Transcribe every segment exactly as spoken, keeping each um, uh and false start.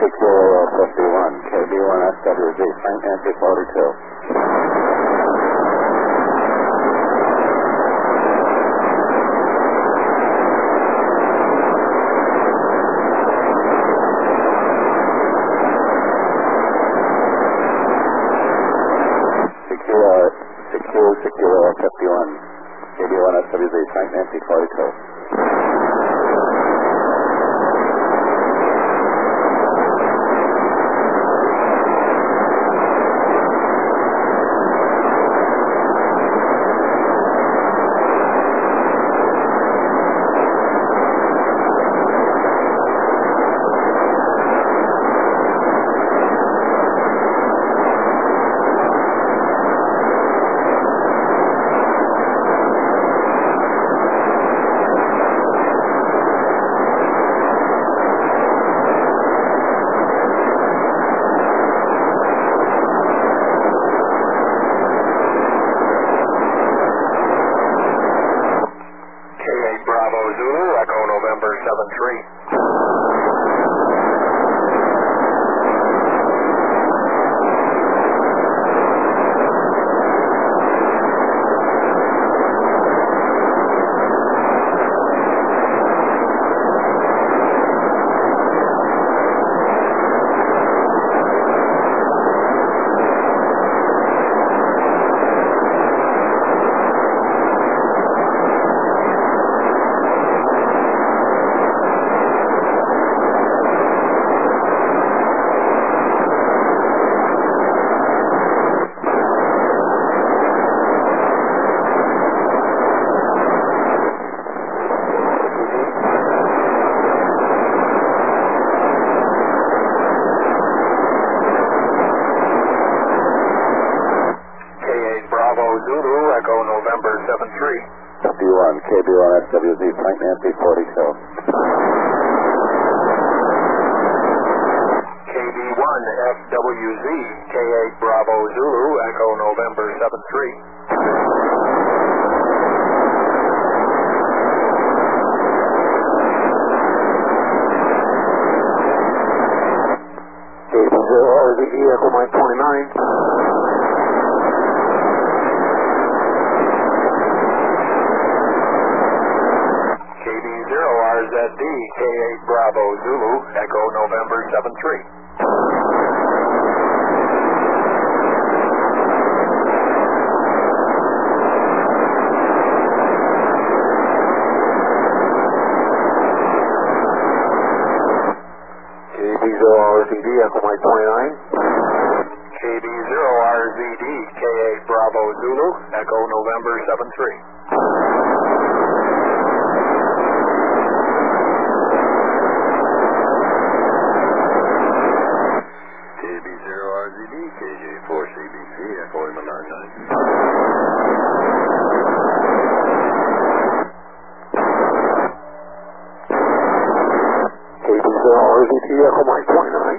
Secure fifty-one, K B one S W Z, Frank Nancy forty-two. Secure, secure, secure fifty-one, K B one S W Z, Frank Nancy forty-two. fifty-one, K B one S W Z, Frank Nancy forty-two. K B one F W Z, K eight Bravo Zulu, Echo November seven three. K B zero R Z E, Echo Mike twenty-nine. R Z D, K eight Bravo Zulu, Echo November seven three. K B zero R Z D, Echo Mike twenty-nine. K B zero R Z D, K eight Bravo Zulu, Echo November seven three. K J four C B C, Echo Lima nine nine. K B zero R Z T, Echo Mike twenty-nine.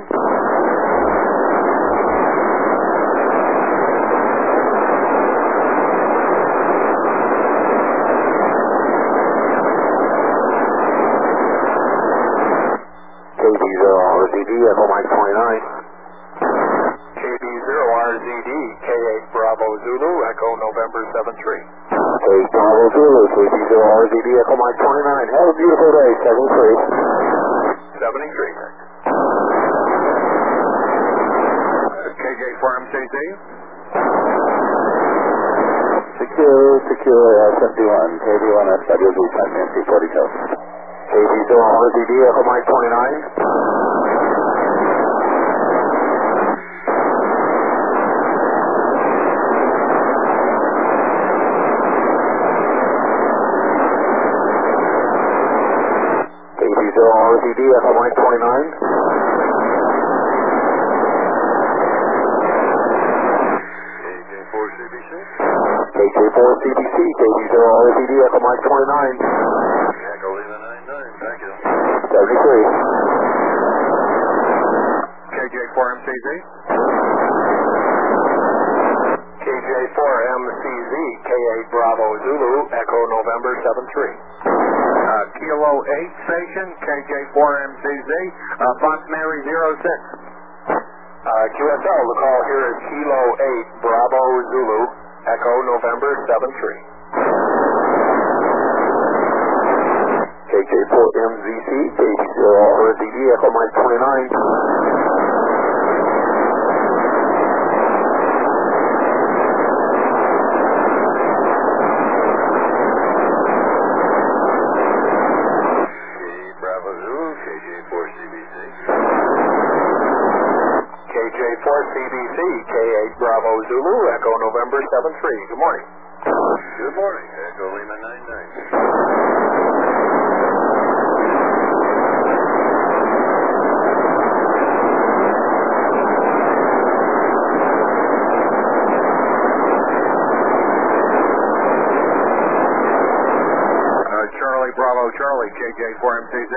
K B zero R Z D, Echo Mike twenty-nine. K B zero R Z D, K eight Bravo Zulu, Echo November seven three. K eight Bravo Zulu, K B zero R Z D, Echo Mike twenty-nine. Have a beautiful day, seventy-three. seventy-three. K J four M C Z. Secure, secure uh, fifty-one, K B one S W Z, Frank Nancy forty-two. K B zero R Z D, Echo Mike twenty-nine. R Z D, Echo Mike twenty-nine. K J four C B C. K J four C B C, K B zero R Z D, Echo Mike twenty-nine. Echo Lima nine nine, thank you. seventy-three. K J four M C Z. K J four M C Z, K eight Bravo Zulu, Echo November seven three. Uh, Kilo Kilo eight station, K J four M C Z, uh, Fox Mary zero six. Uh, Q S L, the call here is Kilo eight, Bravo Zulu, Echo November seven three. K J four M Z C, K B zero R Z D, Echo Mike twenty-nine. Bravo Zulu, K J four C B C. K J four C B C, K eight Bravo Zulu, Echo November seven three. Good morning. Good morning, Echo Lima nine nine. Uh, Charlie Bravo Charlie, K J four M C Z.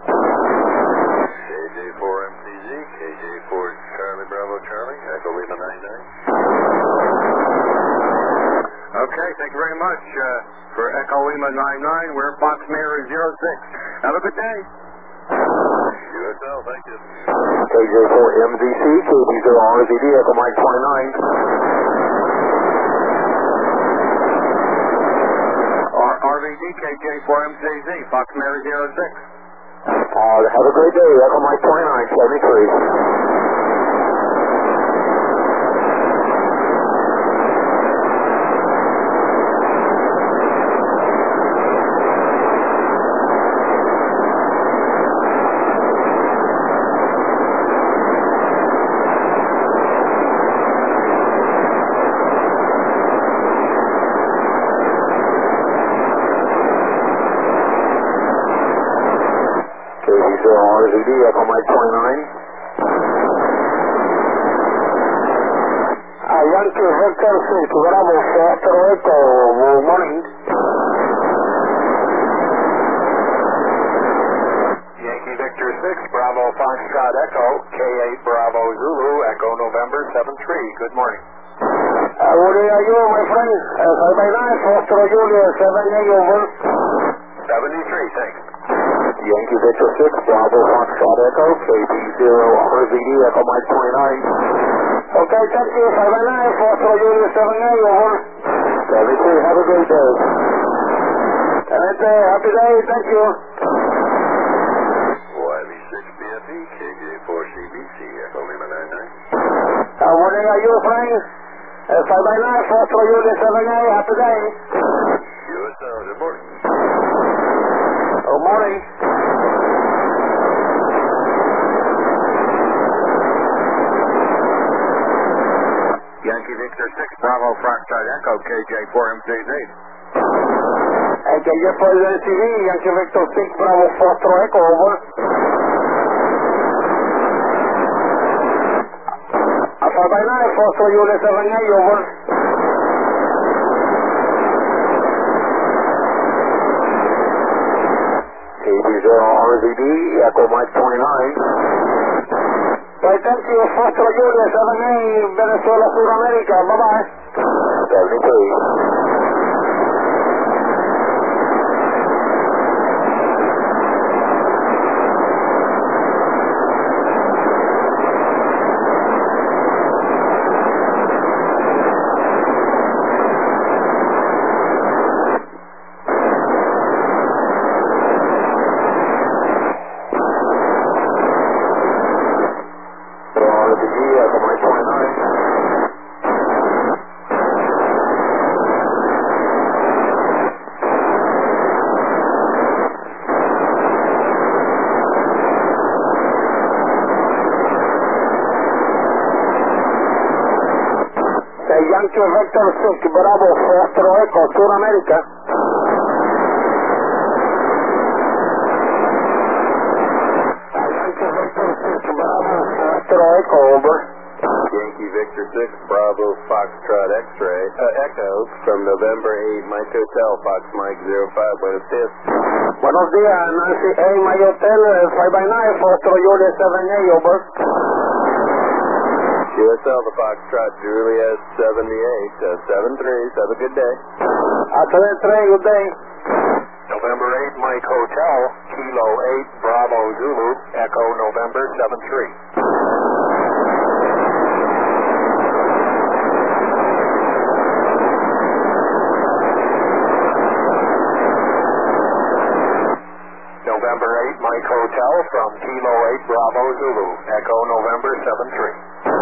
K J four M C Z, K J four Charlie Bravo Charlie, Echo Lima nine nine. Okay, thank you very much uh, for Echo Lima nine nine. We're Fox Mary zero six. Have a good day. U S L, thank you. K J four M Z C, K B zero R Z D, Echo Mike twenty-nine. R V D, K J four M C Z, Fox Mary zero six. Uh, have a great day, Echo Mike twenty-nine, seventy-three. R Z D, Echo Mike twenty-nine. Uh, Yankee Victor six, Bravo Foster Echo, good morning. Yankee Victor six, Bravo Foxtrot Echo, K eight Bravo Zulu, Echo November seven three. Good morning. Uh, what are you, my friend? Uh, five by nine, Foster Julia, seven eight, over. seventy-three, thanks. Yankee Victor six, Bravo Foxtrot Echo, K B zero R Z D, Echo Mike twenty-nine. Okay, thank you, five by nine, Foster Julia, seven eight, over. seventy-three, have a great day. Have a happy day, thank you. Y B six B F E, K J four C B C, Echo Lima nine nine. Uh, what are you, friend? Uh, five by nine, Foster Julia, seven eight, happy day. U S L, good morning. Good morning. Yankee Victor six, Bravo Foxtrot Echo, K J four M C Z. Uh, K J four M C Z, Yankee Victor six, Bravo Foster Echo, over. Uh, five by nine, Foster Julia, seven eight, over. K B zero R Z D, Echo Mike twenty-nine. Well, thank you, Foster Julia, seven eight, Venezuela, Sur America. Bye-bye. seventy-three. Yankee Victor six, Bravo Foster Echo, Sur America. Yankee Victor six, Bravo Foster Echo, over. Yankee Victor six, Bravo Foxtrot X-ray, uh, Echo, from November eight, Mike Hotel, Fox Mike zero five, buenos dias. Buenos días, Nancy A, my hotel, five by nine, Foster Julia, seven eight, over. U S L, the Foxtrot, Juliet seventy-eight, uh, seven three, have a good day. Uh, seven three, good day. November November eight, Mike Hotel, Kilo eight, Bravo Zulu, Echo November seven three. November eight, Mike Hotel from Kilo eight, Bravo Zulu, Echo November seven three.